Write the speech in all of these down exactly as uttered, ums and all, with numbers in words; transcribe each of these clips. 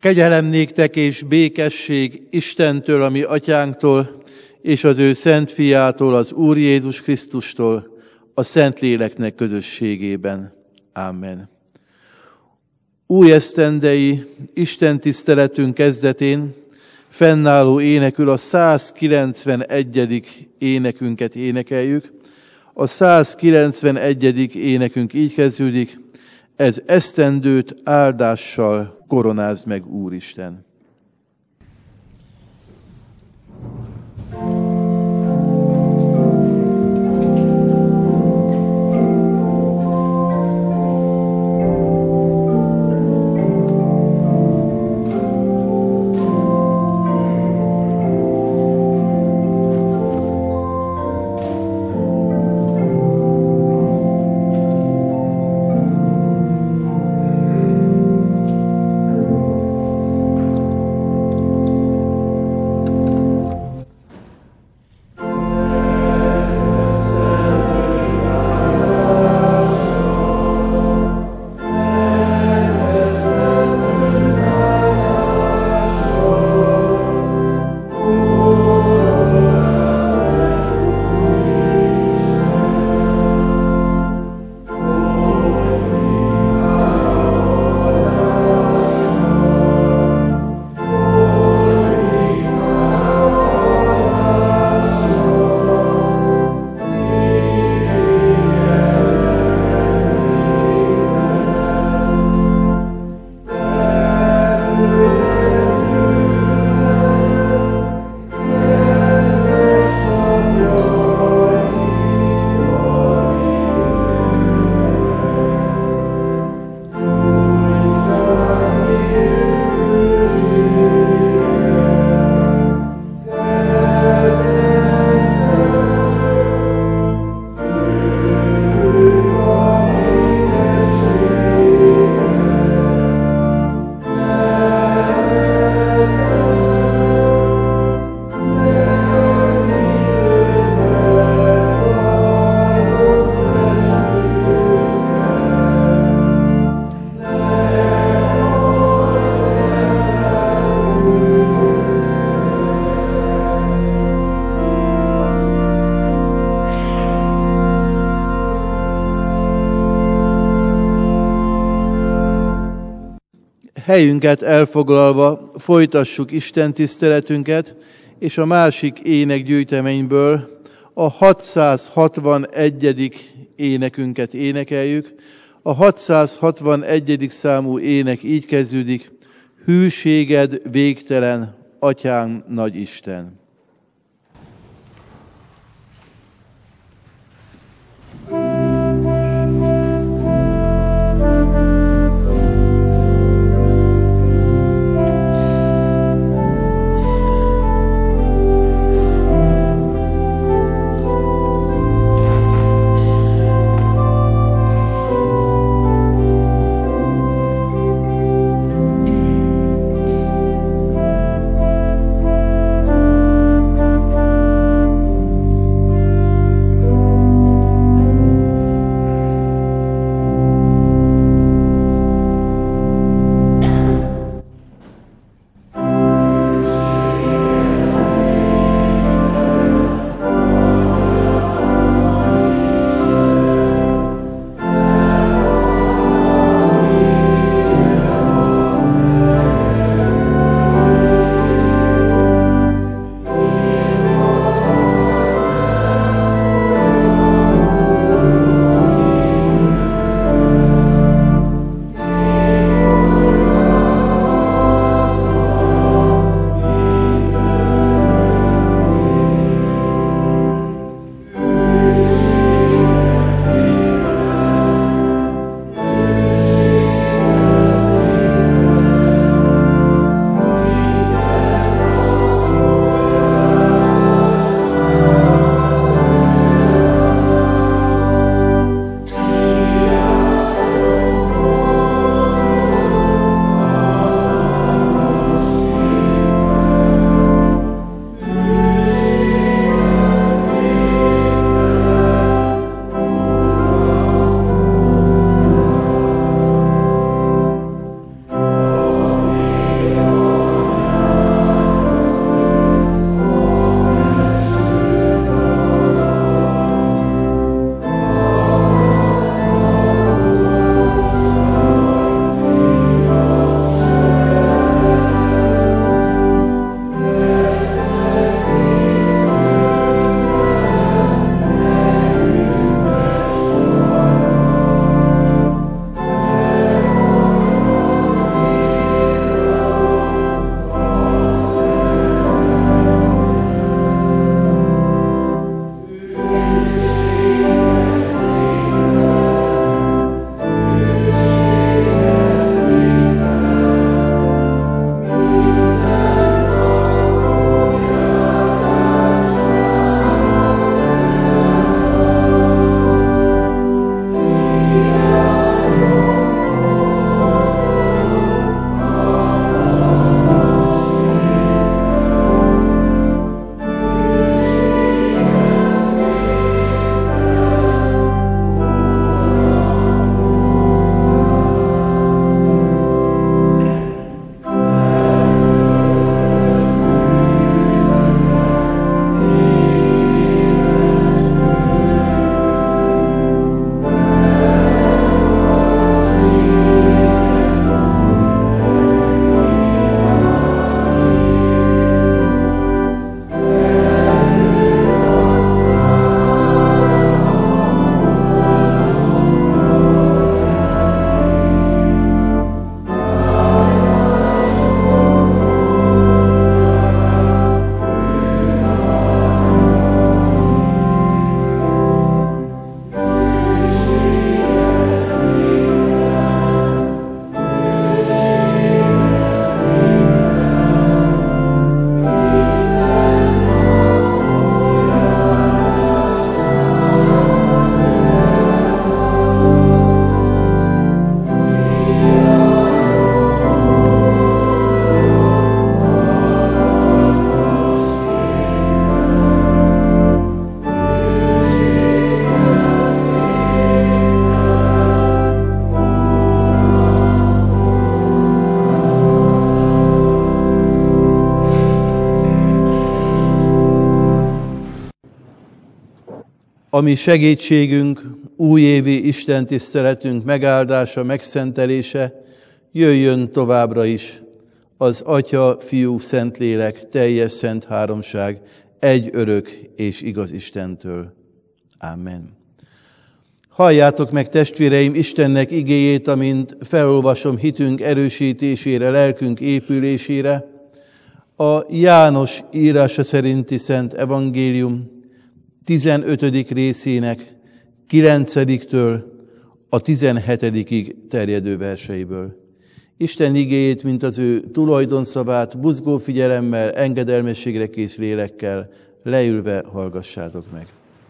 Kegyelem néktek és békesség Istentől, a mi atyánktól, és az ő szent fiától, az Úr Jézus Krisztustól, a Szentléleknek közösségében. Amen. Új esztendei Isten tiszteletünk kezdetén fennálló énekül a százkilencvenegyedik énekünket énekeljük. A százkilencvenegyedik énekünk így kezdődik: ez esztendőt áldással koronázd meg, Úristen. Helyünket elfoglalva folytassuk Isten tiszteletünket, és a másik énekgyűjteményből a hatszázhatvanegyedik énekünket énekeljük. A hatszázhatvanegyedik számú ének így kezdődik: hűséged végtelen, Atyánk nagy Isten. Thank you. ami segítségünk, újévi Isten tiszteletünk megáldása, megszentelése, jöjjön továbbra is az Atya, Fiú, Szentlélek, teljes szent háromság, egy örök és igaz Istentől. Amen. Halljátok meg, testvéreim, Istennek igéjét, amint felolvasom hitünk erősítésére, lelkünk épülésére, a János írása szerinti Szent Evangélium tizenötödik részének kilencediktől a tizenhetedikig terjedő verseiből. Isten igéjét, mint az ő tulajdonszavát, buzgó figyelemmel, engedelmességre kész lélekkel leülve hallgassátok meg.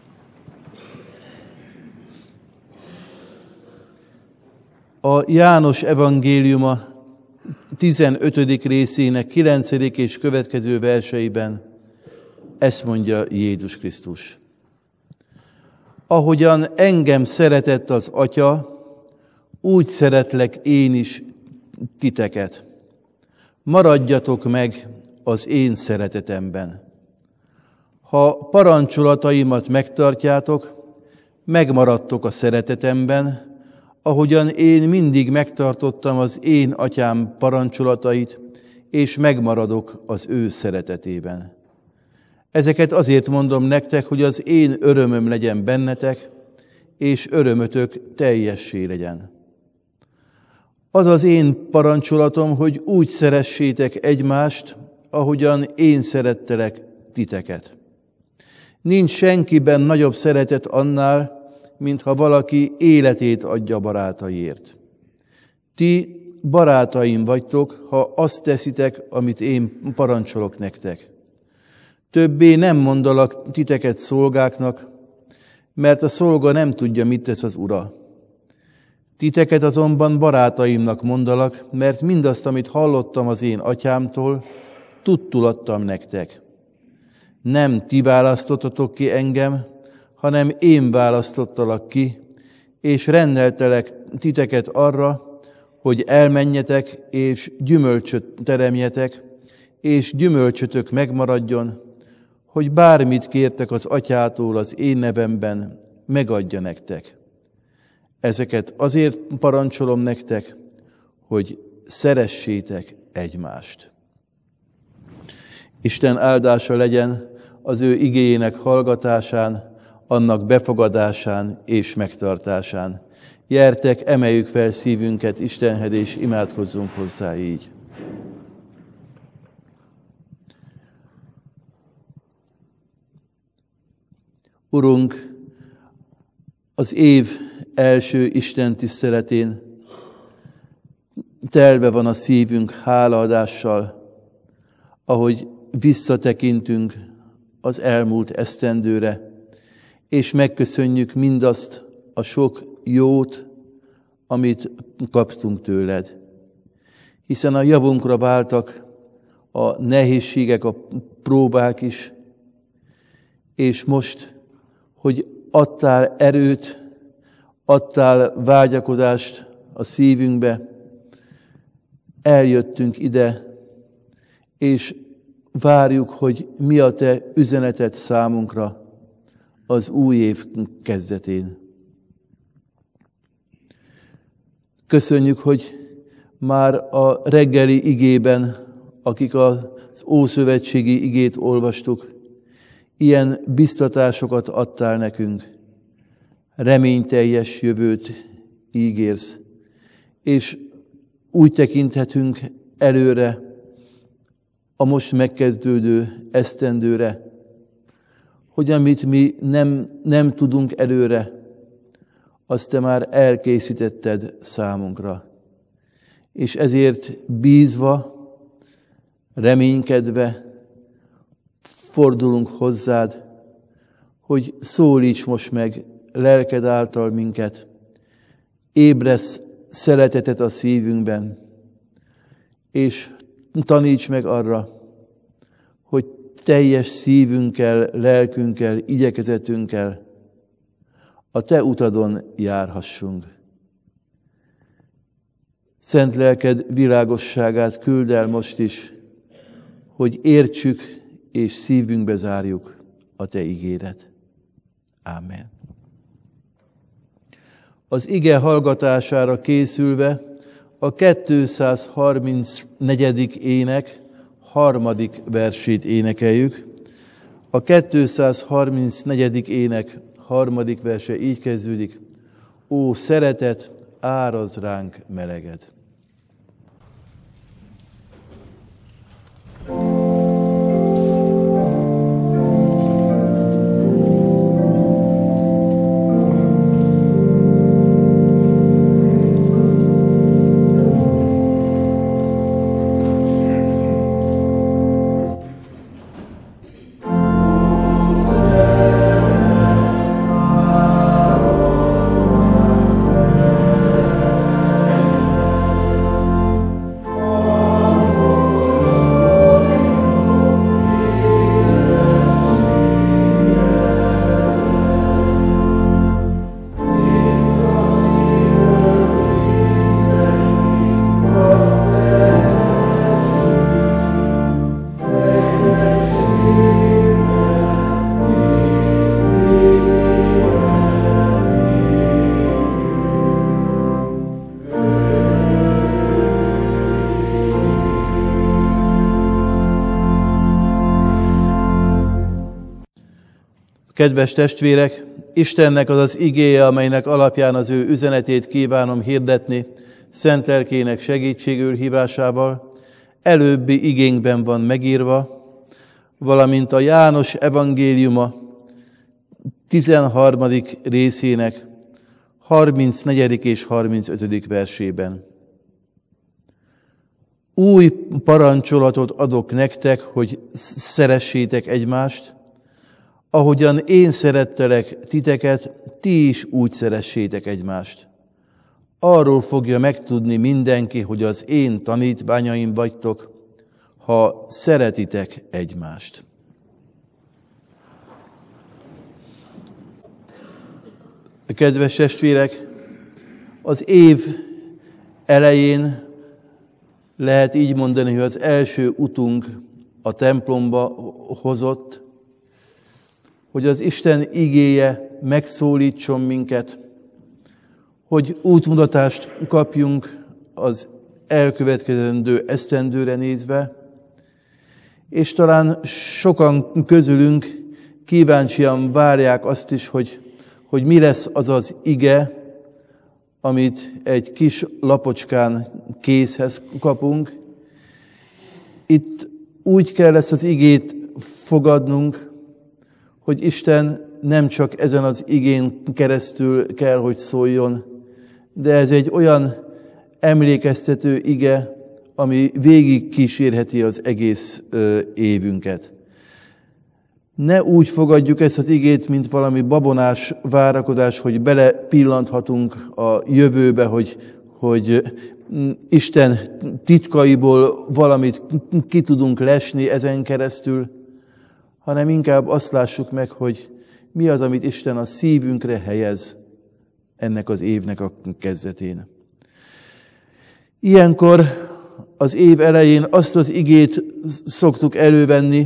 A János evangéliuma tizenötödik részének kilencedik és következő verseiben ezt mondja Jézus Krisztus. Ahogyan engem szeretett az Atya, úgy szeretlek én is titeket. Maradjatok meg az én szeretetemben. Ha parancsolataimat megtartjátok, megmaradtok a szeretetemben, ahogyan én mindig megtartottam az én atyám parancsolatait, és megmaradok az ő szeretetében. Ezeket azért mondom nektek, hogy az én örömöm legyen bennetek, és örömötök teljessé legyen. Az az én parancsolatom, hogy úgy szeressétek egymást, ahogyan én szerettelek titeket. Nincs senkiben nagyobb szeretet annál, mintha valaki életét adja barátaiért. Ti barátaim vagytok, ha azt teszitek, amit én parancsolok nektek. Többé nem mondalak titeket szolgáknak, mert a szolga nem tudja, mit tesz az ura. Titeket azonban barátaimnak mondalak, mert mindazt, amit hallottam az én atyámtól, tudtul adtam nektek. Nem ti választottatok ki engem, hanem én választottalak ki, és rendeltelek titeket arra, hogy elmenjetek, és gyümölcsöt teremjetek, és gyümölcsötök megmaradjon, hogy bármit kértek az atyától az én nevemben, megadja nektek. Ezeket azért parancsolom nektek, hogy szeressétek egymást. Isten áldása legyen az ő igéjének hallgatásán, annak befogadásán és megtartásán. Gyertek, emeljük fel szívünket Istenhez, és imádkozzunk hozzá így. Urunk, az év első Isten tiszteletén telve van a szívünk hálaadással, ahogy visszatekintünk az elmúlt esztendőre, és megköszönjük mindazt a sok jót, amit kaptunk tőled. Hiszen a javunkra váltak a nehézségek, a próbák is, és most, hogy adtál erőt, adtál vágyakozást a szívünkbe, eljöttünk ide, és várjuk, hogy mi a te üzeneted számunkra az új év kezdetén. Köszönjük, hogy már a reggeli igében, akik az ószövetségi igét olvastuk, ilyen biztatásokat adtál nekünk, reményteljes jövőt ígérsz, és úgy tekinthetünk előre a most megkezdődő esztendőre, hogy amit mi nem, nem tudunk előre, azt te már elkészítetted számunkra. És ezért bízva, reménykedve fordulunk hozzád, hogy szólíts most meg lelked által minket, ébresz szeretetet a szívünkben, és taníts meg arra, hogy teljes szívünkkel, lelkünkkel, igyekezetünkkel a te utadon járhassunk. Szent lelked világosságát küld el most is, hogy értsük és szívünkbe zárjuk a te ígéret. Ámen. Az ige hallgatására készülve a kétszázharmincnegyedik ének harmadik versét énekeljük. A kétszázharmincnegyedik ének harmadik verse így kezdődik: Ó, szeretet, áraz ránk meleged. Kedves testvérek, Istennek az az igéje, amelynek alapján az ő üzenetét kívánom hirdetni, szent lelkének segítségül hívásával, előbbi igénkben van megírva, valamint a János evangéliuma tizenharmadik részének harmincnegyedik és harmincötödik versében. Új parancsolatot adok nektek, hogy szeressétek egymást, ahogyan én szerettelek titeket, ti is úgy szeressétek egymást. Arról fogja megtudni mindenki, hogy az én tanítványaim vagytok, ha szeretitek egymást. Kedves testvérek, az év elején lehet így mondani, hogy az első utunk a templomba hozott, hogy az Isten igéje megszólítson minket, hogy útmutatást kapjunk az elkövetkezendő esztendőre nézve, és talán sokan közülünk kíváncsian várják azt is, hogy, hogy mi lesz az az ige, amit egy kis lapocskán kézhez kapunk. Itt úgy kell ezt az igét fogadnunk, hogy Isten nem csak ezen az igén keresztül kell, hogy szóljon, de ez egy olyan emlékeztető ige, ami végig kísérheti az egész ö, évünket. Ne úgy fogadjuk ezt az igét, mint valami babonás várakozás, hogy belepillanthatunk a jövőbe, hogy, hogy Isten titkaiból valamit ki tudunk lesni ezen keresztül, hanem inkább azt lássuk meg, hogy mi az, amit Isten a szívünkre helyez ennek az évnek a kezdetén. Ilyenkor az év elején azt az igét szoktuk elővenni,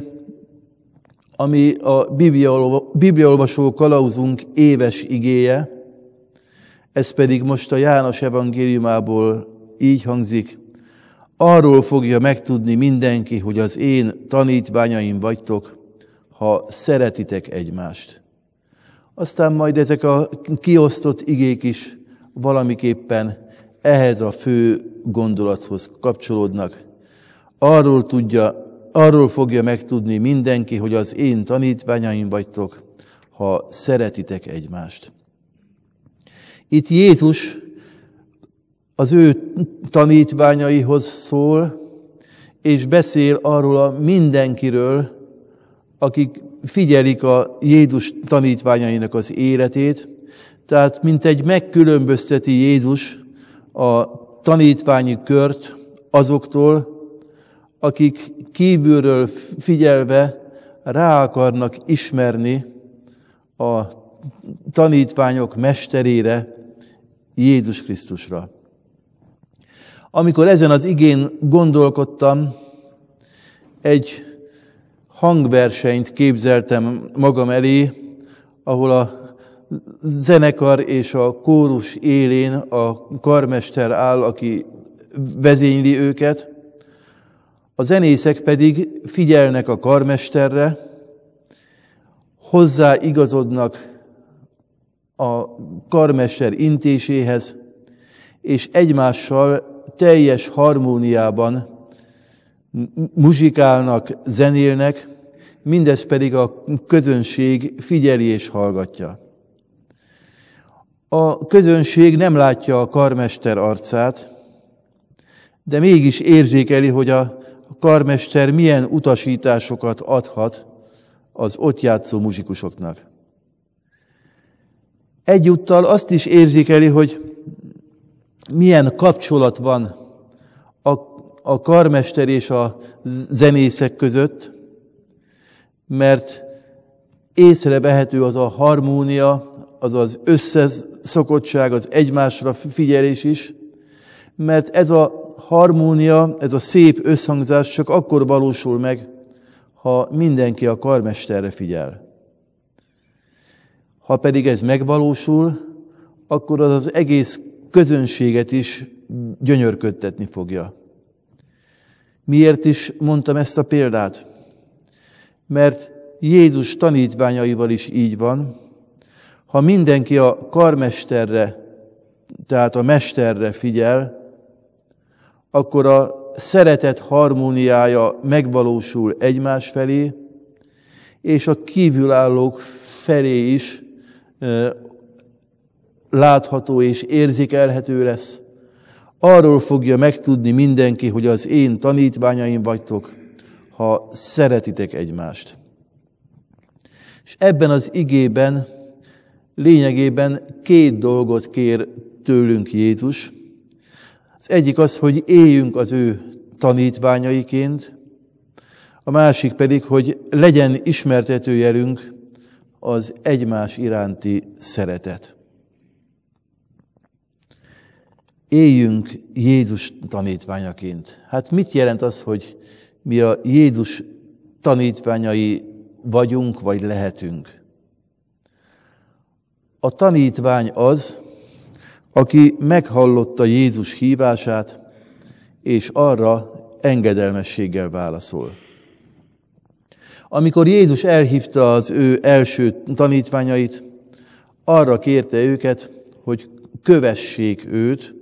ami a bibliaolvasó kalauzunk éves igéje, ez pedig most a János evangéliumából így hangzik: Arról fogja megtudni mindenki, hogy az én tanítványaim vagytok, ha szeretitek egymást. Aztán majd ezek a kiosztott igék is valamiképpen ehhez a fő gondolathoz kapcsolódnak. Arról tudja, arról fogja megtudni mindenki, hogy az én tanítványaim vagytok, ha szeretitek egymást. Itt Jézus az ő tanítványaihoz szól, és beszél arról a mindenkiről, akik figyelik a Jézus tanítványainak az életét, tehát mint egy megkülönbözteti Jézus a tanítványi kört azoktól, akik kívülről figyelve rá akarnak ismerni a tanítványok mesterére, Jézus Krisztusra. Amikor ezen az igén gondolkodtam, egy hangversenyt képzeltem magam elé, ahol zenekar és a kórus élén a karmester áll, aki vezényli őket, a zenészek pedig figyelnek a karmesterre, hozzá igazodnak a karmester intéséhez, és egymással teljes harmóniában muzsikálnak, zenélnek, mindez pedig a közönség figyeli és hallgatja. A közönség nem látja a karmester arcát, de mégis érzékeli, hogy a karmester milyen utasításokat adhat az ott játszó muzsikusoknak. Egyúttal azt is érzékeli, hogy milyen kapcsolat van a, a karmester és a zenészek között, mert észrevehető az a harmónia, az az összeszokottság, az egymásra figyelés is, mert ez a harmónia, ez a szép összhangzás csak akkor valósul meg, ha mindenki a karmesterre figyel. Ha pedig ez megvalósul, akkor az az egész közönséget is gyönyörködtetni fogja. Miért is mondtam ezt a példát? Mert Jézus tanítványaival is így van. Ha mindenki a karmesterre, tehát a mesterre figyel, akkor a szeretet harmóniája megvalósul egymás felé, és a kívülállók felé is e, látható és érzékelhető lesz. Arról fogja megtudni mindenki, hogy az én tanítványaim vagytok, ha szeretitek egymást. És ebben az igében lényegében két dolgot kér tőlünk Jézus. Az egyik az, hogy éljünk az ő tanítványaiként, a másik pedig, hogy legyen ismertetőjelünk az egymás iránti szeretet. Éljünk Jézus tanítványaként. Hát mit jelent az, hogy mi a Jézus tanítványai vagyunk, vagy lehetünk? A tanítvány az, aki meghallotta Jézus hívását, és arra engedelmességgel válaszol. Amikor Jézus elhívta az ő első tanítványait, arra kérte őket, hogy kövessék őt,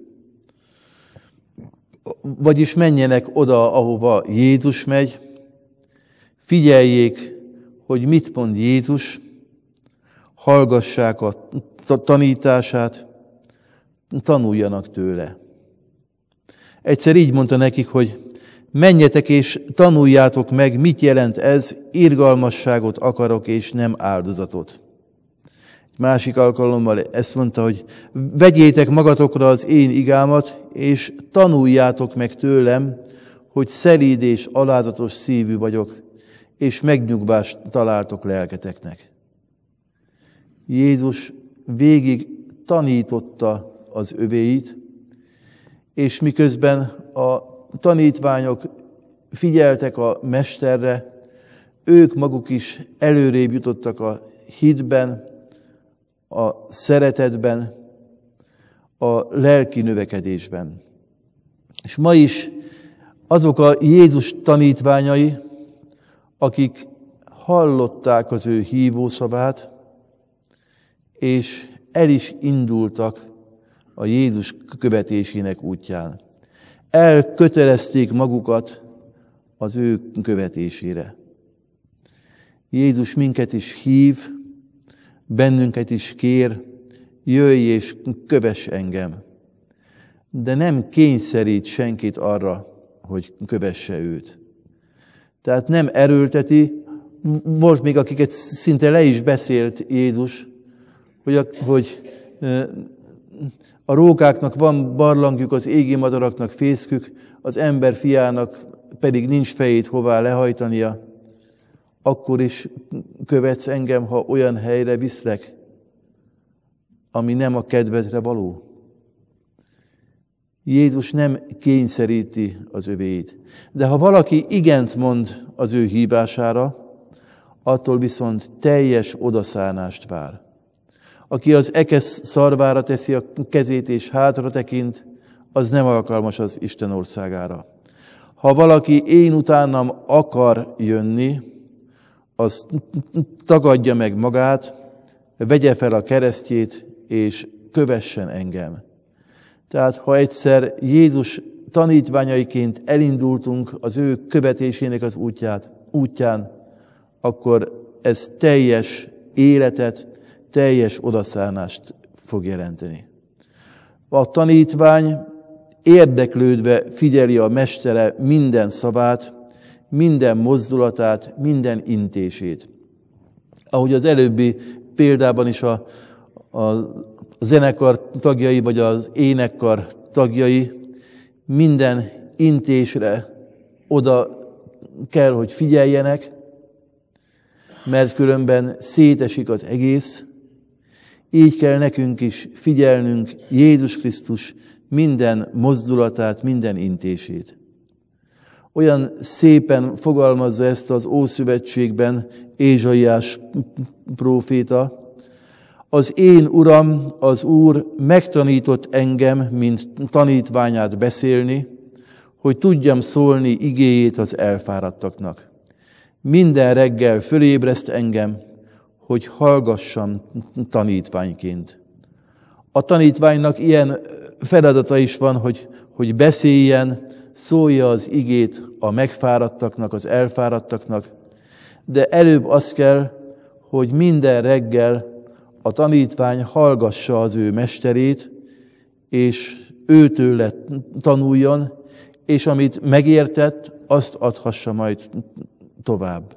vagyis menjenek oda, ahova Jézus megy, figyeljék, hogy mit mond Jézus, hallgassák a tanítását, tanuljanak tőle. Egyszer így mondta nekik, hogy menjetek és tanuljátok meg, mit jelent ez, irgalmasságot akarok és nem áldozatot. Másik alkalommal ezt mondta, hogy vegyétek magatokra az én igámat, és tanuljátok meg tőlem, hogy szelíd és alázatos szívű vagyok, és megnyugvást találtok lelketeknek. Jézus végig tanította az övéit, és miközben a tanítványok figyeltek a mesterre, ők maguk is előrébb jutottak a hitben, a szeretetben, a lelki növekedésben. És ma is azok a Jézus tanítványai, akik hallották az ő hívószavát, és el is indultak a Jézus követésének útján. Elkötelezték magukat az ő követésére. Jézus minket is hív, bennünket is kér, jöjj és kövess engem. De nem kényszerít senkit arra, hogy kövesse őt. Tehát nem erőlteti, volt még akiket szinte le is beszélt Jézus, hogy a, hogy a rókáknak van barlangjuk, az égi madaraknak fészkük, az ember fiának pedig nincs fejét hová lehajtania, akkor is követsz engem, ha olyan helyre viszlek, ami nem a kedvedre való. Jézus nem kényszeríti az övéit. De ha valaki igent mond az ő hívására, attól viszont teljes odaszánást vár. Aki az ekesz szarvára teszi a kezét és hátra tekint, az nem alkalmas az Isten országára. Ha valaki én utánam akar jönni, az tagadja meg magát, vegye fel a keresztjét, és kövessen engem. Tehát ha egyszer Jézus tanítványaiként elindultunk az ő követésének az útját, útján, akkor ez teljes életet, teljes odaszánást fog jelenteni. A tanítvány érdeklődve figyeli a mestere minden szavát, minden mozdulatát, minden intését. Ahogy az előbbi példában is a, a zenekar tagjai, vagy az énekkar tagjai minden intésre oda kell, hogy figyeljenek, mert különben szétesik az egész. Így kell nekünk is figyelnünk Jézus Krisztus minden mozdulatát, minden intését. Olyan szépen fogalmazza ezt az Ószövetségben Ézsaiás próféta: az én Uram, az Úr megtanított engem, mint tanítványát beszélni, hogy tudjam szólni igéjét az elfáradtaknak. Minden reggel fölébreszt engem, hogy hallgassam tanítványként. A tanítványnak ilyen feladata is van, hogy, hogy beszéljen, szólja az igét a megfáradtaknak, az elfáradtaknak, de előbb az kell, hogy minden reggel a tanítvány hallgassa az ő mesterét, és őtőle tanuljon, és amit megértett, azt adhassa majd tovább.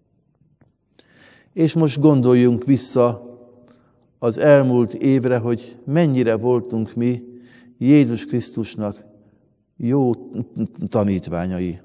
És most gondoljunk vissza az elmúlt évre, hogy mennyire voltunk mi Jézus Krisztusnak jó tanítványai.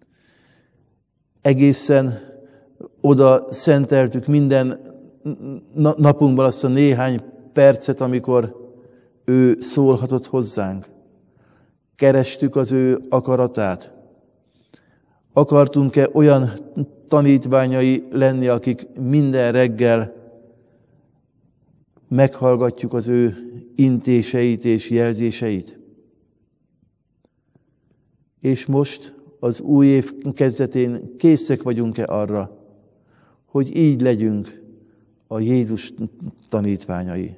Egészen oda szenteltük minden napunkban azt a néhány percet, amikor ő szólhatott hozzánk. Kerestük az ő akaratát. Akartunk-e olyan tanítványai lenni, akik minden reggel meghallgatjuk az ő intéseit és jelzéseit? És most az új év kezdetén készek vagyunk-e arra, hogy így legyünk a Jézus tanítványai?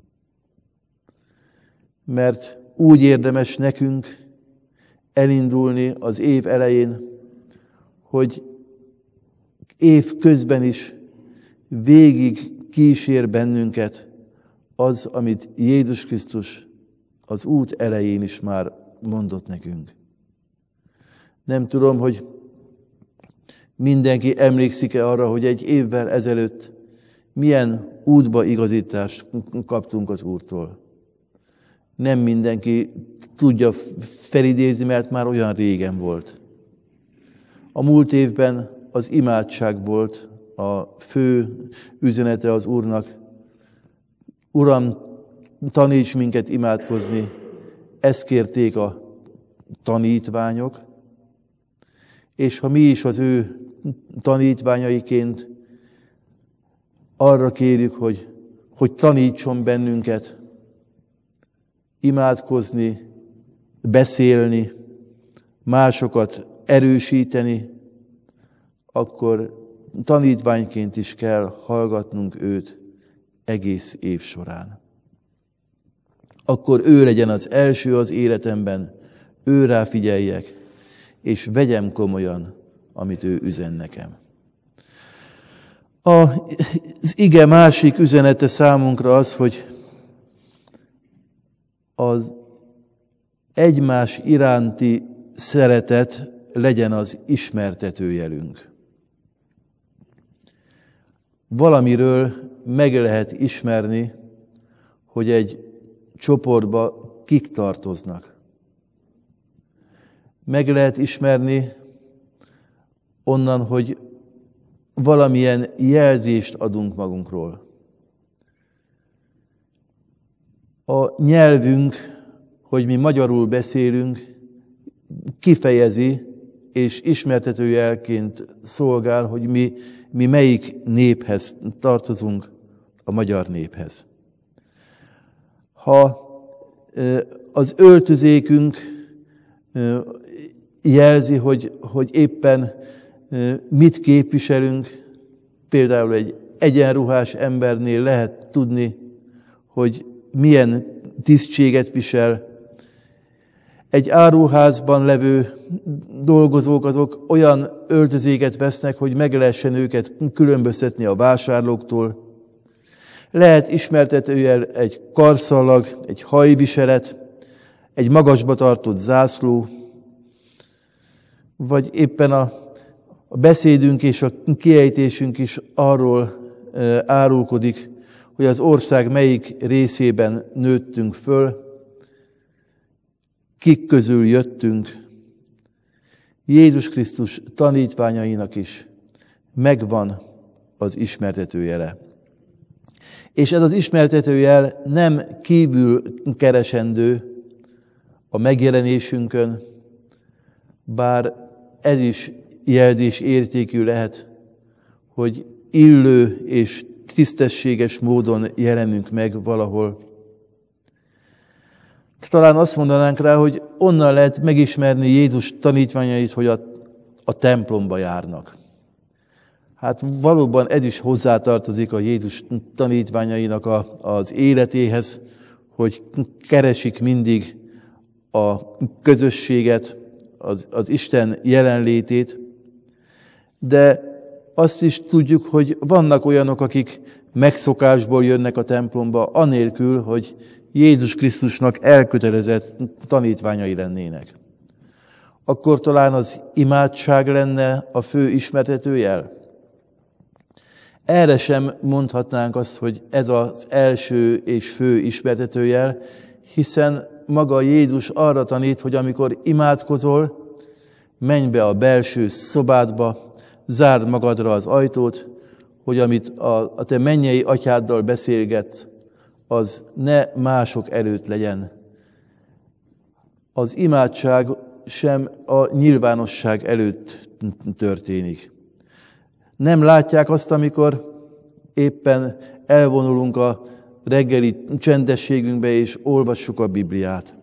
Mert úgy érdemes nekünk elindulni az év elején, hogy év közben is végig kísér bennünket az, amit Jézus Krisztus az út elején is már mondott nekünk. Nem tudom, hogy mindenki emlékszik-e arra, hogy egy évvel ezelőtt milyen útba igazítást kaptunk az Úrtól. Nem mindenki tudja felidézni, mert már olyan régen volt. A múlt évben az imádság volt a fő üzenete az Úrnak. Uram, taníts minket imádkozni. Ezt kérték a tanítványok, és ha mi is az ő tanítványaiként arra kérjük, hogy, hogy tanítson bennünket imádkozni, beszélni, másokat erősíteni, akkor tanítványként is kell hallgatnunk őt egész év során. Akkor ő legyen az első az életemben, ő rá figyeljek, és vegyem komolyan, amit ő üzen nekem. Az ige másik üzenete számunkra az, hogy az egymás iránti szeretet legyen az ismertetőjelünk. Valamiről meg lehet ismerni, hogy egy csoportba kik tartoznak. Meg lehet ismerni onnan, hogy valamilyen jelzést adunk magunkról. A nyelvünk, hogy mi magyarul beszélünk, kifejezi és ismertetőjelként szolgál, hogy mi, mi melyik néphez tartozunk, a magyar néphez. Ha az öltözékünk jelzi, hogy, hogy éppen mit képviselünk, például egy egyenruhás embernél lehet tudni, hogy milyen tisztséget visel. Egy áruházban levő dolgozók azok olyan öltözéket vesznek, hogy meg lehessen őket különböztetni a vásárlóktól. Lehet ismertetőjel egy karszalag, egy hajviselet, egy magasba tartott zászló, vagy éppen a, a beszédünk és a kiejtésünk is arról e, árulkodik, hogy az ország melyik részében nőttünk föl, kik közül jöttünk. Jézus Krisztus tanítványainak is megvan az ismertetőjele. És ez az ismertetőjel nem kívül keresendő a megjelenésünkön, bár ez is jelzés értékű lehet, hogy illő és tisztességes módon jelenünk meg valahol. Talán azt mondanánk rá, hogy onnan lehet megismerni Jézus tanítványait, hogy a, a templomba járnak. Hát valóban ez is hozzátartozik a Jézus tanítványainak a, az életéhez, hogy keresik mindig a közösséget, az, az Isten jelenlétét, de azt is tudjuk, hogy vannak olyanok, akik megszokásból jönnek a templomba, anélkül, hogy Jézus Krisztusnak elkötelezett tanítványai lennének. Akkor talán az imádság lenne a fő ismertetőjel? Erre sem mondhatnánk azt, hogy ez az első és fő ismertetőjel, hiszen maga Jézus arra tanít, hogy amikor imádkozol, menj be a belső szobádba, zárd magadra az ajtót, hogy amit a, a te mennyei atyáddal beszélgetsz, az ne mások előtt legyen. Az imádság sem a nyilvánosság előtt történik. Nem látják azt, amikor éppen elvonulunk a reggeli csendességünkbe és olvassuk a Bibliát.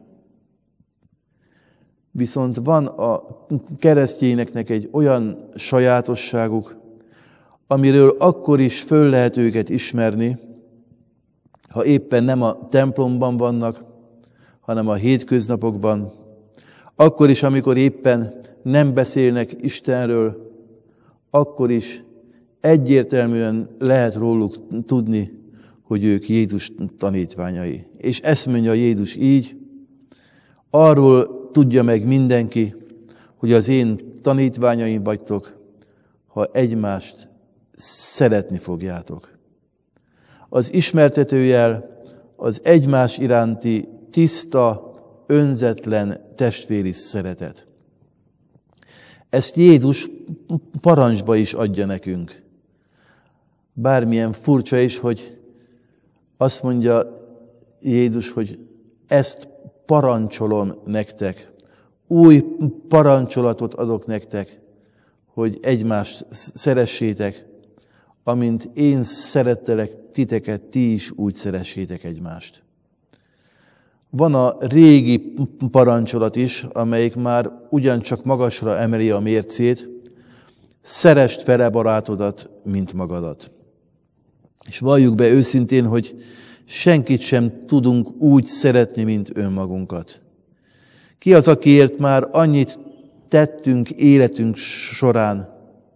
Viszont van a keresztényeknek egy olyan sajátosságuk, amiről akkor is föl lehet őket ismerni, ha éppen nem a templomban vannak, hanem a hétköznapokban, akkor is, amikor éppen nem beszélnek Istenről, akkor is egyértelműen lehet róluk tudni, hogy ők Jézus tanítványai. És ezt mondja Jézus így, arról tudja meg mindenki, hogy az én tanítványaim vagytok, ha egymást szeretni fogjátok. Az ismertetőjel az egymás iránti tiszta, önzetlen testvéri szeretet. Ezt Jézus parancsba is adja nekünk. Bármilyen furcsa is, hogy azt mondja Jézus, hogy ezt parancsolom nektek. Új parancsolatot adok nektek, hogy egymást szeressétek, amint én szerettelek titeket, ti is úgy szeressétek egymást. Van a régi parancsolat is, amelyik már ugyancsak magasra emeli a mércét, szeresd fele barátodat, mint magadat. És valljuk be őszintén, hogy senkit sem tudunk úgy szeretni, mint önmagunkat. Ki az, akiért már annyit tettünk életünk során,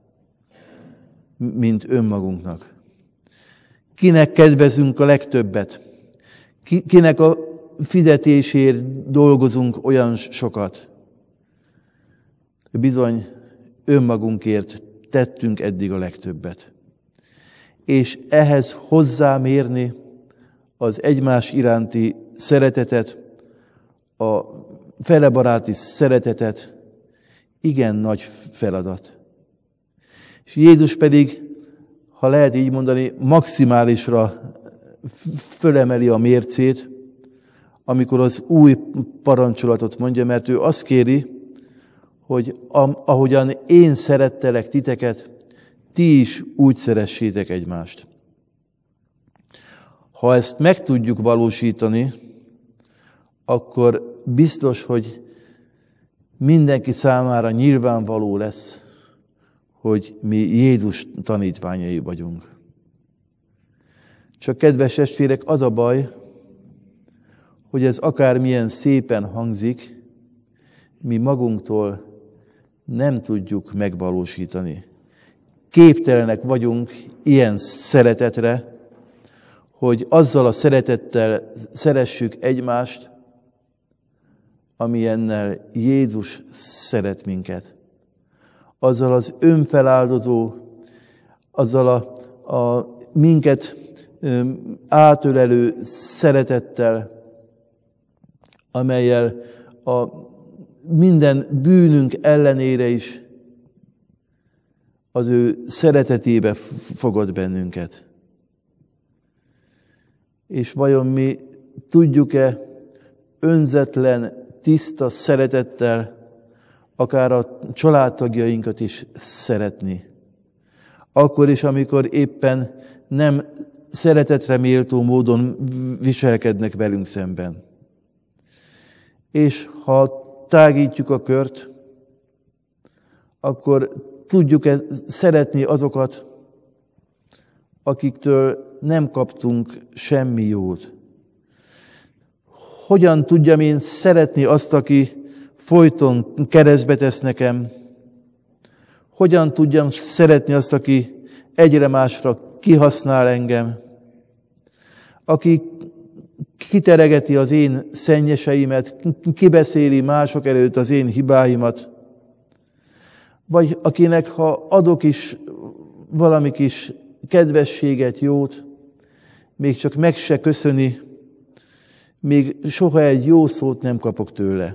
mint önmagunknak? Kinek kedvezünk a legtöbbet? Kinek a fizetésért dolgozunk olyan sokat? Bizony, önmagunkért tettünk eddig a legtöbbet. És ehhez hozzámérni az egymás iránti szeretetet, a felebaráti szeretetet, igen nagy feladat. És Jézus pedig, ha lehet így mondani, maximálisra fölemeli a mércét, amikor az új parancsolatot mondja, mert ő azt kéri, hogy ahogyan én szerettelek titeket, ti is úgy szeressétek egymást. Ha ezt meg tudjuk valósítani, akkor biztos, hogy mindenki számára nyilvánvaló lesz, hogy mi Jézus tanítványai vagyunk. Csak kedves testvérek, az a baj, hogy ez akármilyen szépen hangzik, mi magunktól nem tudjuk megvalósítani. Képtelenek vagyunk ilyen szeretetre, hogy azzal a szeretettel szeressük egymást, amilyennel Jézus szeret minket. Azzal az önfeláldozó, azzal a, a minket átölelő szeretettel, amellyel a minden bűnünk ellenére is az ő szeretetébe fogad bennünket. És vajon mi tudjuk-e önzetlen, tiszta szeretettel akár a családtagjainkat is szeretni? Akkor is, amikor éppen nem szeretetre méltó módon viselkednek velünk szemben. És ha tágítjuk a kört, akkor tudjuk-e szeretni azokat, akiktől nem kaptunk semmi jót? Hogyan tudjam én szeretni azt, aki folyton keresztbe tesz nekem? Hogyan tudjam szeretni azt, aki egyre másra kihasznál engem? Aki kiteregeti az én szennyeseimet, kibeszéli mások előtt az én hibáimat? Vagy akinek, ha adok is valami kis kedvességet, jót, még csak meg se köszöni, még soha egy jó szót nem kapok tőle.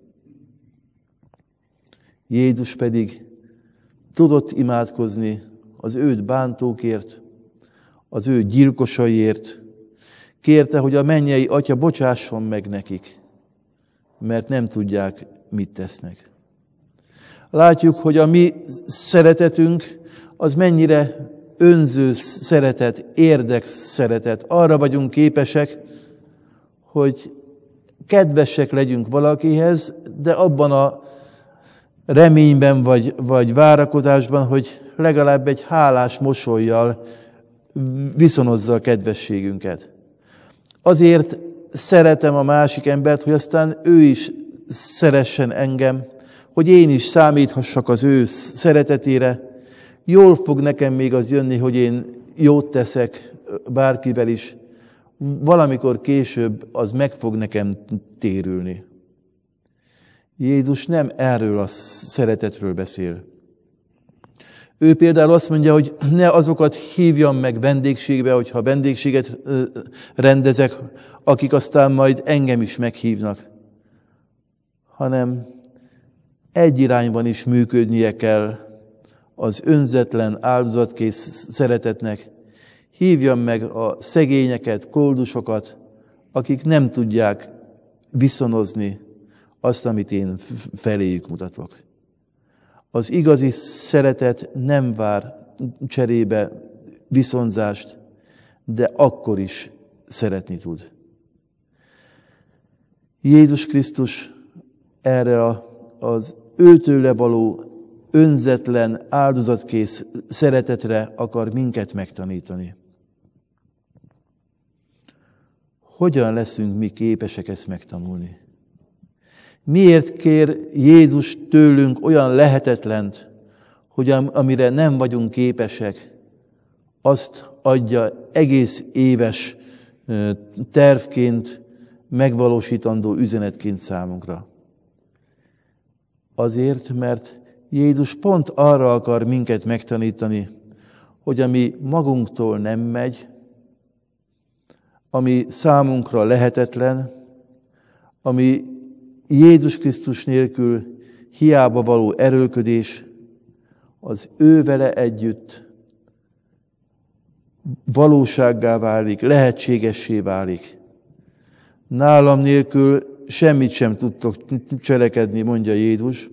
Jézus pedig tudott imádkozni az őt bántókért, az ő gyilkosaiért. Kérte, hogy a mennyei Atya bocsásson meg nekik, mert nem tudják, mit tesznek. Látjuk, hogy a mi szeretetünk az mennyire önző szeretet, érdek szeretet. Arra vagyunk képesek, hogy kedvesek legyünk valakihez, de abban a reményben vagy, vagy várakozásban, hogy legalább egy hálás mosollyal viszonozza a kedvességünket. Azért szeretem a másik embert, hogy aztán ő is szeressen engem, hogy én is számíthassak az ő szeretetére. Jól fog nekem még az jönni, hogy én jót teszek bárkivel is. Valamikor később az meg fog nekem térülni. Jézus nem erről a szeretetről beszél. Ő például azt mondja, hogy ne azokat hívjam meg vendégségbe, hogyha vendégséget rendezek, akik aztán majd engem is meghívnak, hanem egy irányban is működnie kell az önzetlen, áldozatkész szeretetnek. Hívjam meg a szegényeket, koldusokat, akik nem tudják viszonozni azt, amit én feléjük mutatok. Az igazi szeretet nem vár cserébe viszonzást, de akkor is szeretni tud. Jézus Krisztus erre az őtőle való önzetlen, áldozatkész szeretetre akar minket megtanítani. Hogyan leszünk mi képesek ezt megtanulni? Miért kér Jézus tőlünk olyan lehetetlent, hogy amire nem vagyunk képesek, azt adja egész éves tervként, megvalósítandó üzenetként számunkra? Azért, mert Jézus pont arra akar minket megtanítani, hogy ami magunktól nem megy, ami számunkra lehetetlen, ami Jézus Krisztus nélkül hiába való erőlködés, az ő vele együtt valósággá válik, lehetségessé válik. Nálam nélkül semmit sem tudtok cselekedni, mondja Jézus,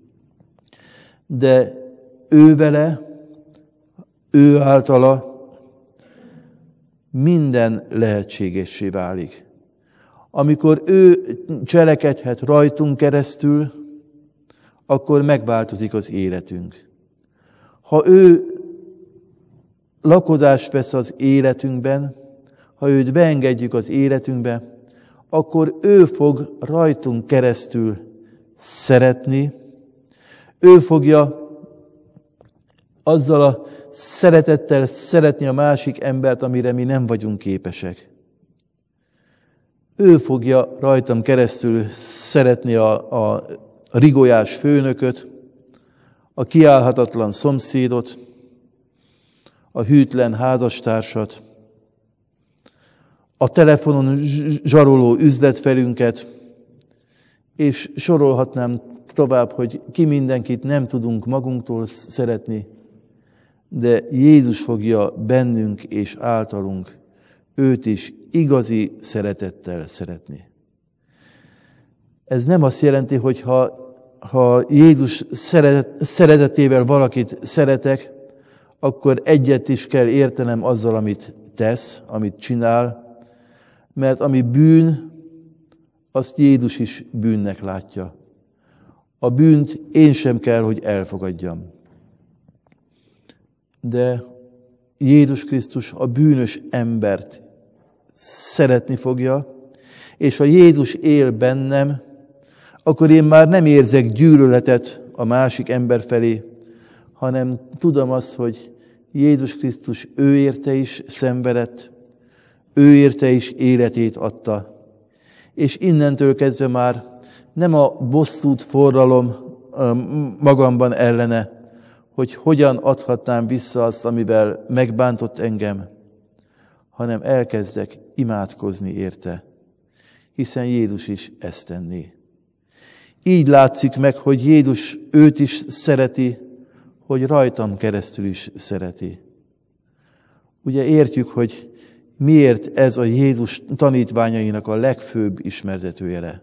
de ő vele, ő általa minden lehetségessé válik. Amikor ő cselekedhet rajtunk keresztül, akkor megváltozik az életünk. Ha ő lakozást vesz az életünkben, ha őt beengedjük az életünkbe, akkor ő fog rajtunk keresztül szeretni, ő fogja azzal a szeretettel szeretni a másik embert, amire mi nem vagyunk képesek. Ő fogja rajtam keresztül szeretni a, a rigolyás főnököt, a kiállhatatlan szomszédot, a hűtlen házastársat, a telefonon zsaroló üzletfelünket, és sorolhatnám tovább, hogy ki mindenkit nem tudunk magunktól szeretni, de Jézus fogja bennünk és általunk őt is igazi szeretettel szeretni. Ez nem azt jelenti, hogy ha, ha Jézus szeret, szeretetével valakit szeretek, akkor egyet is kell értenem azzal, amit tesz, amit csinál, mert ami bűn, azt Jézus is bűnnek látja. A bűnt én sem kell, hogy elfogadjam. De Jézus Krisztus a bűnös embert szeretni fogja, és ha Jézus él bennem, akkor én már nem érzek gyűlöletet a másik ember felé, hanem tudom azt, hogy Jézus Krisztus ő érte is szenvedett, ő érte is életét adta. És innentől kezdve már nem a bosszút forralom magamban ellene, hogy hogyan adhatnám vissza azt, amivel megbántott engem, hanem elkezdek imádkozni érte, hiszen Jézus is ezt tenné. Így látszik meg, hogy Jézus őt is szereti, hogy rajtam keresztül is szereti. Ugye értjük, hogy miért ez a Jézus tanítványainak a legfőbb ismertetőjele.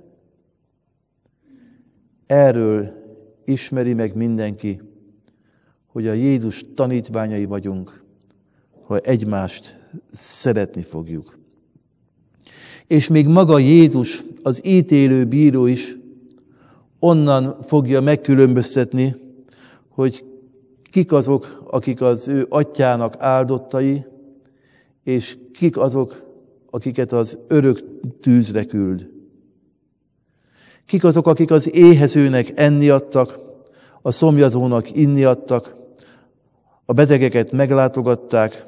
Erről ismeri meg mindenki, hogy a Jézus tanítványai vagyunk, ha egymást szeretni fogjuk. És még maga Jézus, az ítélő bíró is onnan fogja megkülönböztetni, hogy kik azok, akik az ő atyának áldottai, és kik azok, akiket az örök tűzre küld. Kik azok, akik az éhezőnek enni adtak, a szomjazónak inni adtak, a betegeket meglátogatták,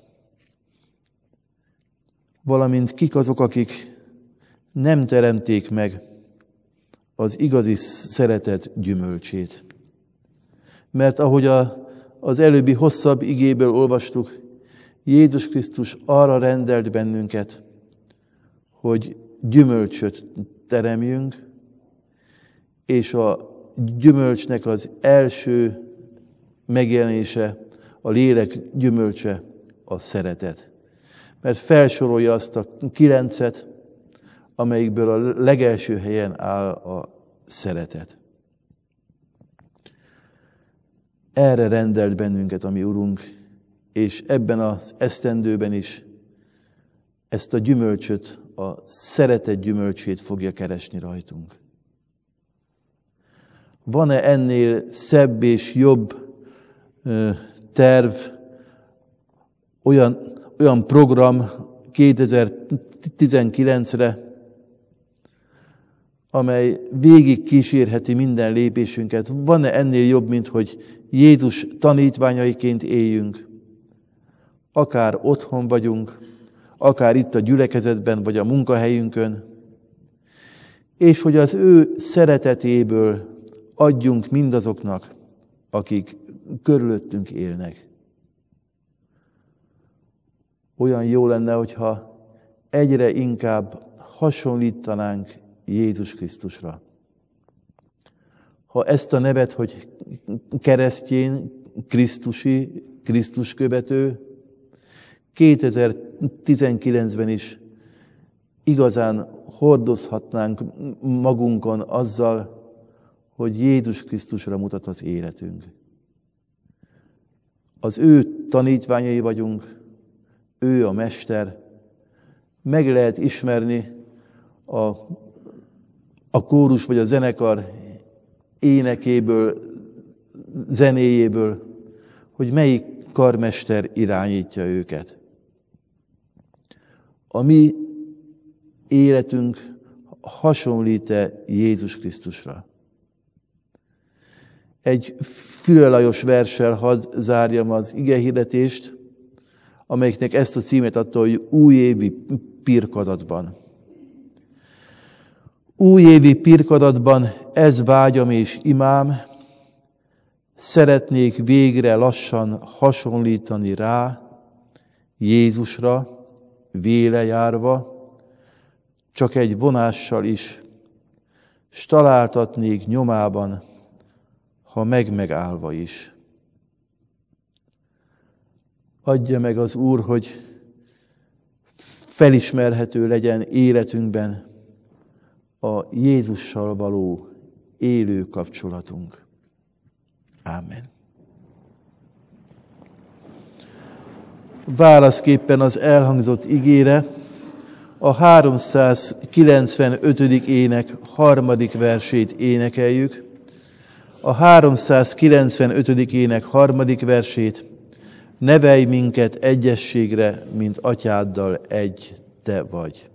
valamint kik azok, akik nem teremték meg az igazi szeretet gyümölcsét. Mert ahogy a, az előbbi hosszabb igéből olvastuk, Jézus Krisztus arra rendelt bennünket, hogy gyümölcsöt teremjünk, és a gyümölcsnek az első megjelenése, a lélek gyümölcse a szeretet. Mert felsorolja azt a kilencet, amelyikből a legelső helyen áll a szeretet. Erre rendelt bennünket a mi Urunk, és ebben az esztendőben is ezt a gyümölcsöt, a szeretet gyümölcsét fogja keresni rajtunk. Van-e ennél szebb és jobb terv, olyan, olyan program kétezer-tizenkilencre, amely végig kísérheti minden lépésünket? Van-e ennél jobb, mint hogy Jézus tanítványaiként éljünk? Akár otthon vagyunk, akár itt a gyülekezetben, vagy a munkahelyünkön, és hogy az ő szeretetéből adjunk mindazoknak, akik körülöttünk élnek. Olyan jó lenne, hogyha egyre inkább hasonlítanánk Jézus Krisztusra. Ha ezt a nevet, hogy keresztény, krisztusi, Krisztus követő, kétezer-tizenkilencben is igazán hordozhatnánk magunkon azzal, hogy Jézus Krisztusra mutat az életünk. Az ő tanítványai vagyunk, ő a Mester, meg lehet ismerni a, a kórus vagy a zenekar énekéből, zenéjéből, hogy melyik karmester irányítja őket. A mi életünk hasonlít-e Jézus Krisztusra? Egy Füle Lajos verssel hadd zárjam az igehirdetést, amelyiknek ezt a címet adta, hogy újévi pirkadatban. Újévi pirkadatban ez vágyam és imám, szeretnék végre lassan hasonlítani rá, Jézusra, véle járva, csak egy vonással is, s találtatnék nyomában, ha meg-megállva is. Adja meg az Úr, hogy felismerhető legyen életünkben a Jézussal való élő kapcsolatunk. Ámen. Válaszképpen az elhangzott igére a háromszázkilencvenötödik ének harmadik versét énekeljük. A háromszázkilencvenötödik ének harmadik versét: nevelj minket egyességre, mint atyáddal egy te vagy.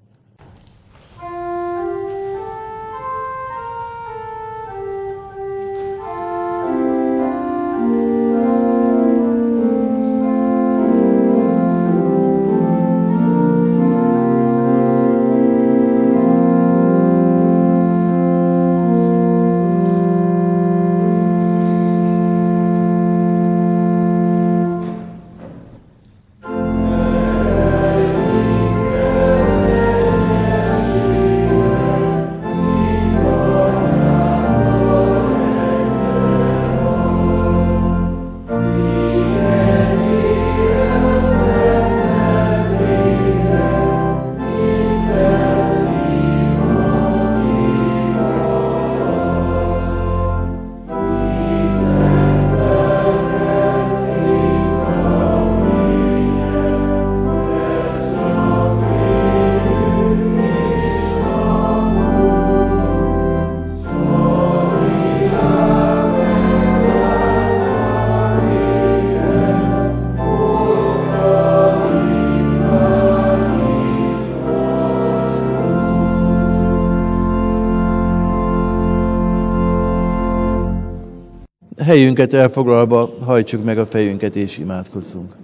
Helyünket elfoglalva hajtsuk meg a fejünket és imádkozzunk.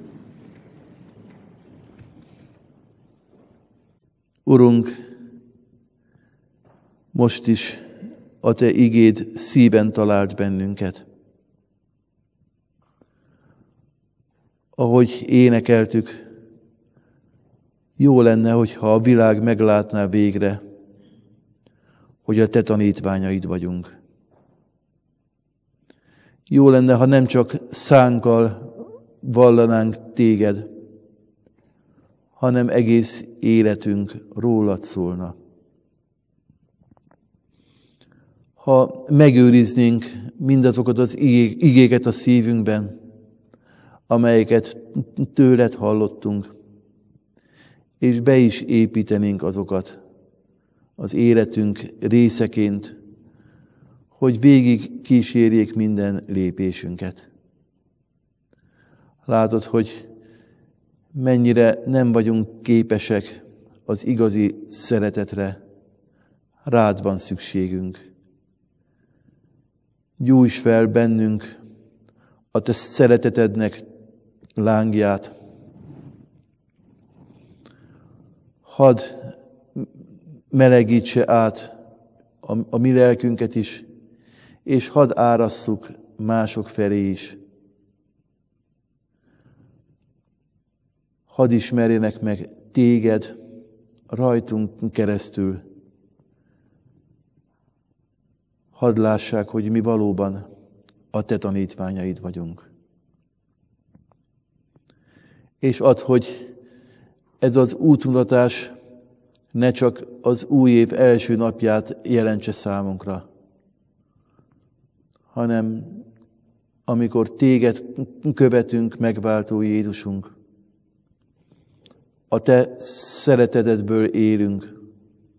Urunk, most is a Te igéd szíven talált bennünket. Ahogy énekeltük, jó lenne, hogyha a világ meglátná végre, hogy a Te tanítványaid vagyunk. Jó lenne, ha nem csak szánkkal vallanánk Téged, hanem egész életünk rólad szólna. Ha megőriznénk mindazokat az igéket a szívünkben, amelyeket tőled hallottunk, és be is építenénk azokat az életünk részeként, hogy végig kísérjék minden lépésünket. Látod, hogy mennyire nem vagyunk képesek az igazi szeretetre, rád van szükségünk. Gyújts fel bennünk a te szeretetednek lángját. Hadd melegítse át a, a mi lelkünket is, és hadd árasszuk mások felé is. Hadd ismerjenek meg téged rajtunk keresztül. Hadd lássák, hogy mi valóban a te tanítványaid vagyunk. És add, hogy ez az útmutatás ne csak az új év első napját jelentse számunkra, hanem amikor téged követünk, megváltó Jézusunk, a te szeretetedből élünk,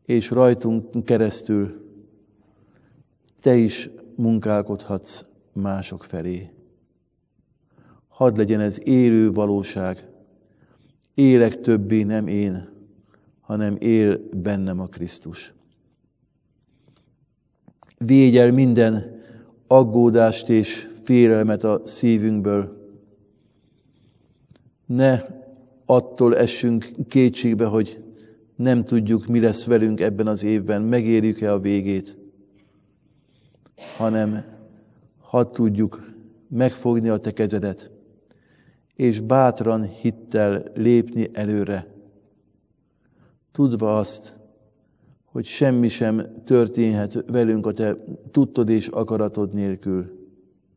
és rajtunk keresztül te is munkálkodhatsz mások felé. Hadd legyen ez élő valóság. Élek többé nem én, hanem él bennem a Krisztus. Védj el minden aggódást és félelmet a szívünkből. Ne attól essünk kétségbe, hogy nem tudjuk, mi lesz velünk ebben az évben, megérjük-e a végét, hanem hadd tudjuk megfogni a te kezedet, és bátran hittel lépni előre, tudva azt, hogy semmi sem történhet velünk a te tudtod és akaratod nélkül.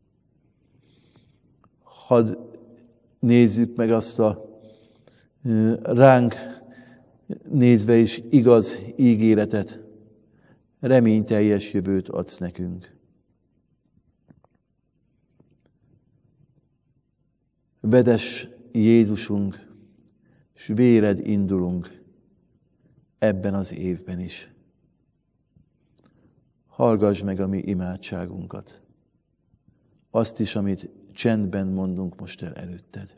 Hadd nézzük meg azt a ránk nézve is igaz ígéretet, reményteljes jövőt adsz nekünk. Vedes Jézusunk, s véred indulunk ebben az évben is. Hallgass meg a mi imádságunkat, azt is, amit csendben mondunk most el előtted.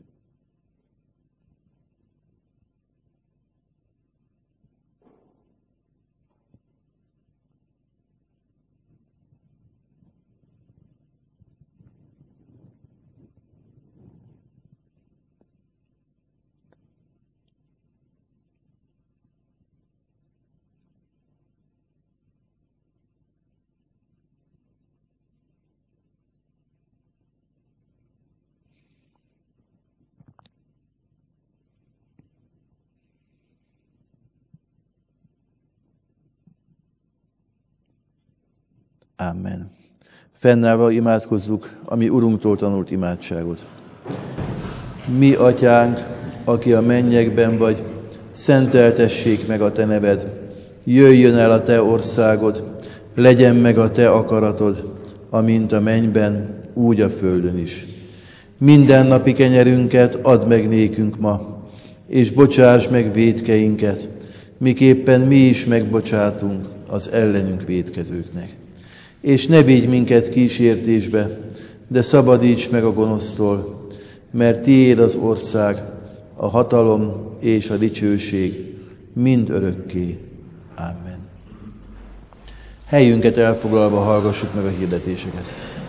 Amen. Fennállva imádkozzuk a mi Urunktól tanult imádságot. Mi, Atyánk, aki a mennyekben vagy, szenteltessék meg a te neved. Jöjjön el a te országod, legyen meg a te akaratod, amint a mennyben, úgy a földön is. Mindennapi kenyerünket add meg nékünk ma, és bocsáss meg vétkeinket, miképpen mi is megbocsátunk az ellenünk vétkezőknek. És ne vigy minket kísértésbe, de szabadíts meg a gonosztól, mert tiéd az ország, a hatalom és a dicsőség mind örökké. Amen. Helyünket elfoglalva hallgassuk meg a hirdetéseket.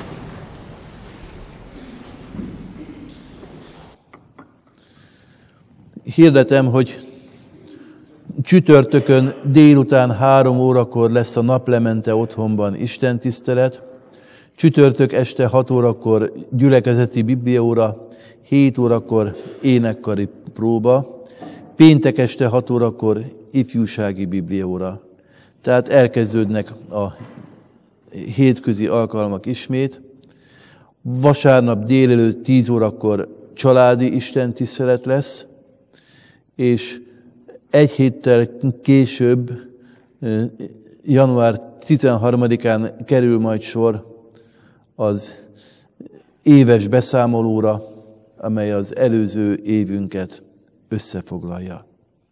Hirdetem, hogy csütörtökön délután három órakor lesz a Naplemente otthonban istentisztelet, csütörtök este hat órakor gyülekezeti bibliaóra, hét órakor énekkari próba, péntek este hat órakor ifjúsági bibliaóra. Tehát elkezdődnek a hétközi alkalmak ismét. Vasárnap délelőtt tíz órakor családi istentisztelet lesz, és egy héttel később, január tizenharmadikán kerül majd sor az éves beszámolóra, amely az előző évünket összefoglalja.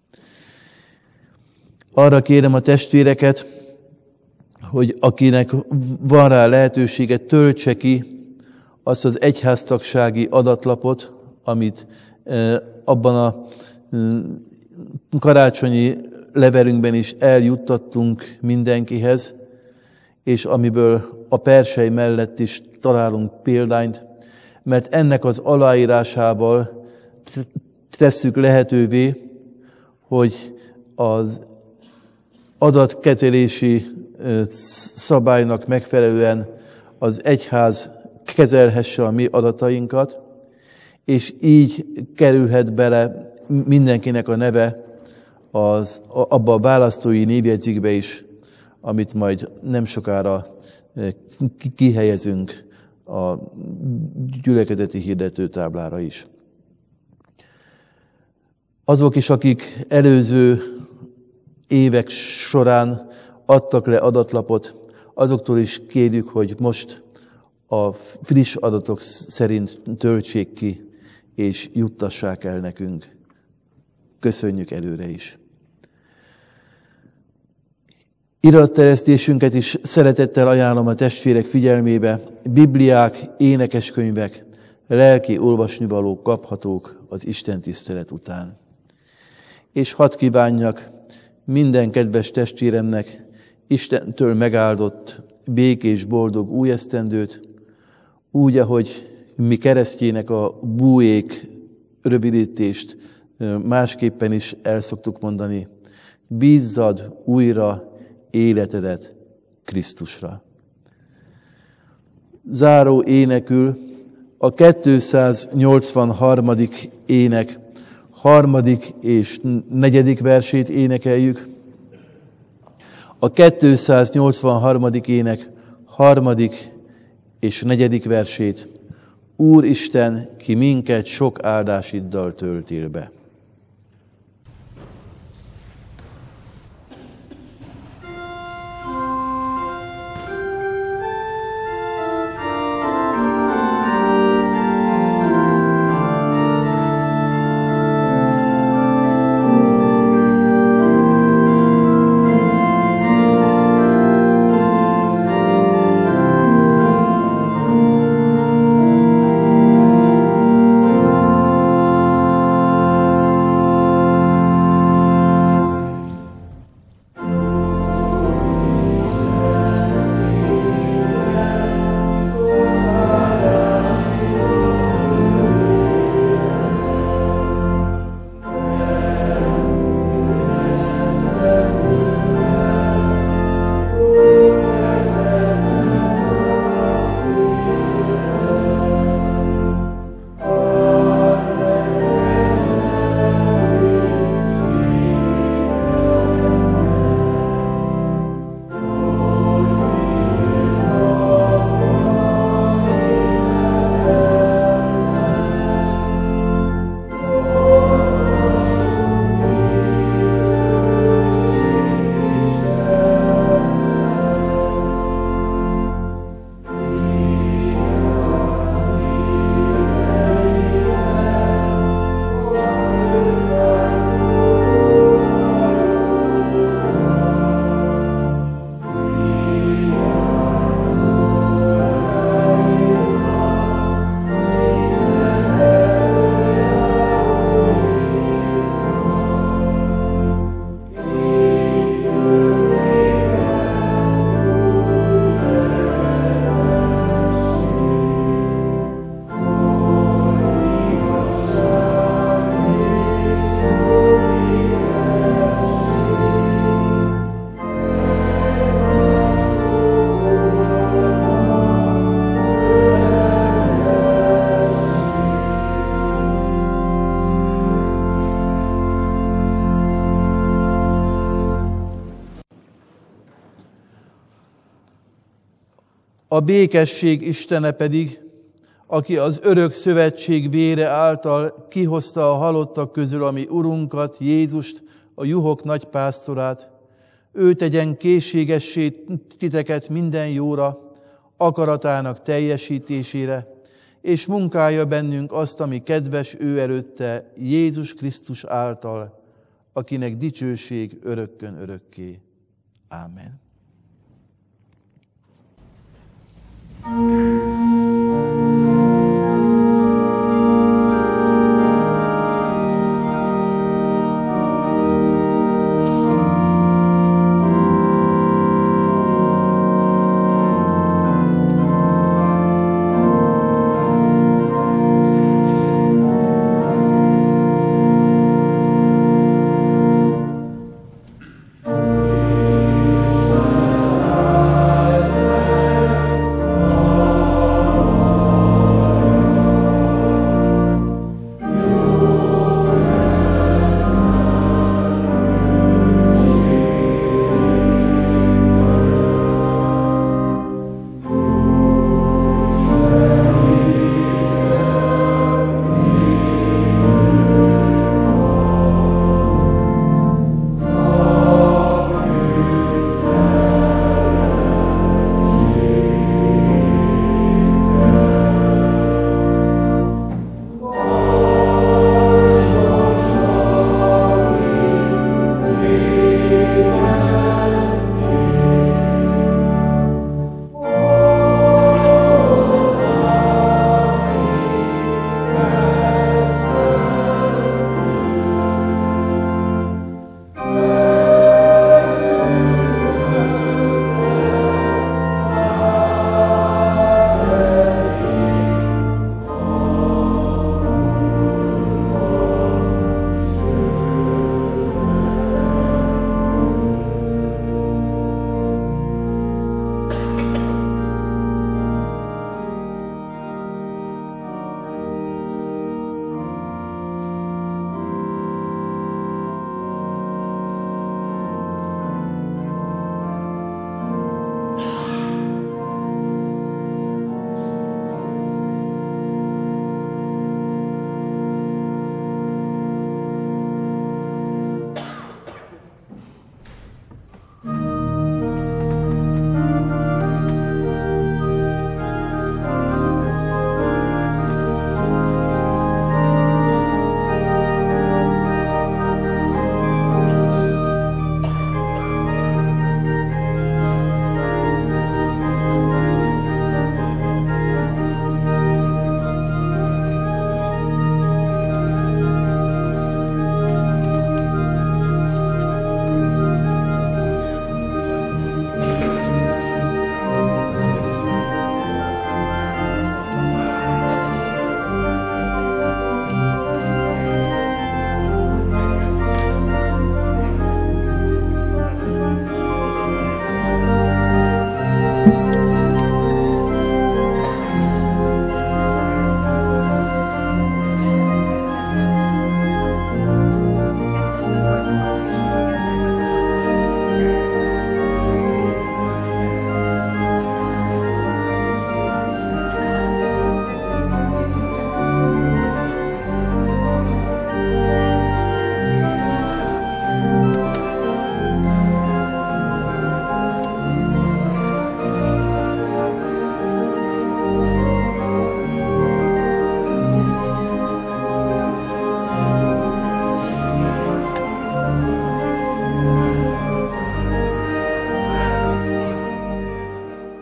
Arra kérem a testvéreket, hogy akinek van rá lehetősége, töltse ki azt az egyháztagsági adatlapot, amit abban a karácsonyi levelünkben is eljuttattunk mindenkihez, és amiből a persely mellett is találunk példányt, mert ennek az aláírásával tesszük lehetővé, hogy az adatkezelési szabálynak megfelelően az egyház kezelhesse a mi adatainkat, és így kerülhet bele mindenkinek a neve az, abba a választói névjegyzékbe is, amit majd nem sokára kihelyezünk a gyülekezeti hirdetőtáblára is. Azok is, akik előző évek során adtak le adatlapot, azoktól is kérjük, hogy most a friss adatok szerint töltsék ki, és juttassák el nekünk. Köszönjük előre is. Iratterjesztésünket is szeretettel ajánlom a testvérek figyelmébe. Bibliák, énekeskönyvek, lelki olvasnivalók kaphatók az Isten tisztelet után. És hadd kívánjak minden kedves testvéremnek Istentől megáldott, békés, boldog új esztendőt, úgy, ahogy mi keresztjének a búék rövidítést másképpen is el szoktuk mondani. Bízzad újra életedet Krisztusra. Záró énekül a kétszáznyolcvanharmadik ének harmadik és negyedik versét énekeljük. A kétszáznyolcvanharmadik ének harmadik és negyedik versét. Úristen, ki minket sok áldásiddal töltél be. A békesség Istene pedig, aki az örök szövetség vére által kihozta a halottak közül a mi Urunkat, Jézust, a juhok nagypásztorát, ő tegyen készségessé titeket minden jóra, akaratának teljesítésére, és munkálja bennünk azt, ami kedves ő előtte, Jézus Krisztus által, akinek dicsőség örökkön örökké. Ámen.